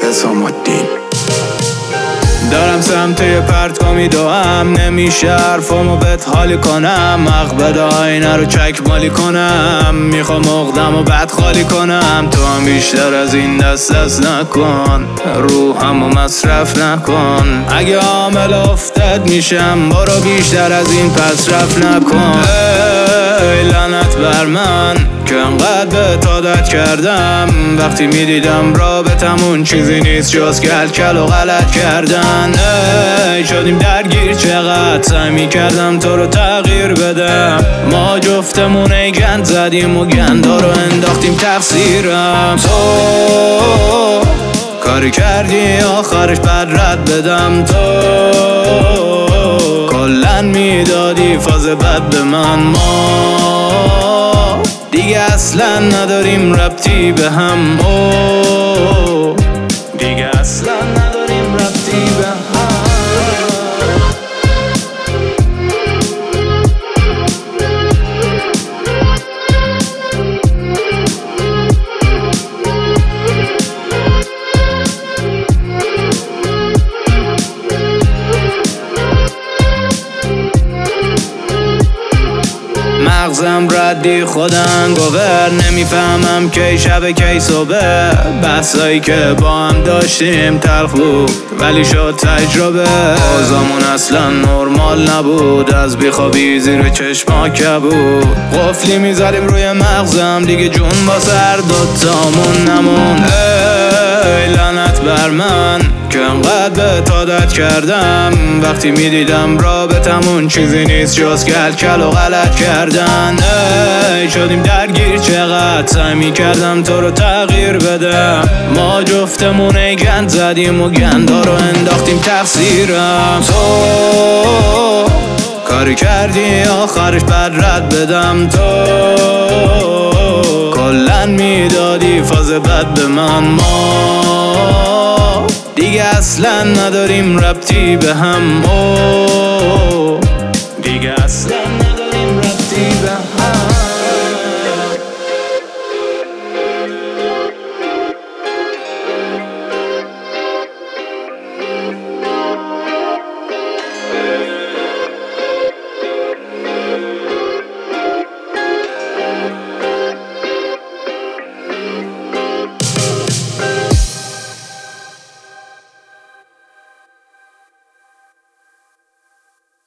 حسام الدین. دارم سمت یه پرت میدوام، نمیشه حرفامو بهت حالی کنم. مقبد آینه رو چک مالی کنم، میخوام اقدم و بعد خالی کنم. تو هم بیشتر از این دست نکن، روحمو مصرف نکن. اگه عامل افتاد میشم، برو بیشتر از این پس رفت نکن. ای لعنت بر من که انقدر بهت عادت کردم. وقتی میدیدم رابطمون چیزی نیست جز کل و غلط کردن. شدیم درگیر، چقدر سعی میکردم تو رو تغییر بدم. ما جفتمون ای گند زدیم و گندا رو انداختیم تقصیرم. تو کاری کردی آخرش بعد رد بدم. تو کلن میدادی فاز بد به من. ما دیگه اصلا نداریم ربطی به هم. دیگه اصلا نداریم ربطی به هم. مغزم ردی خودم گوور، نمیفهمم کی شب کی صبح. بحثایی که با هم داشتیم تلخ بود ولی شد تجربه. اوضاعمون اصلا نرمال نبود، از بیخوابی زیر چشما کبود. قفلی میزدیم روی مغزم، دیگه جون با سر دوتامون نمون. ای لعنت بر من که انقدر بهت عادت کردم. وقتی میدیدم رابطمون چیزی نیست جز کل و غلط کردن. شدیم درگیر، چقدر سعی میکردم تو رو تغییر بدم. ما جفتمون ای گند زدیم و گندا رو انداختیم تقصیرم. تو کاری کردی آخرش بعد رد بدم. تو کلن میدادی فاز بد به من. ما دیگه اصلا نداریم ربطی به هم. دیگه اصلا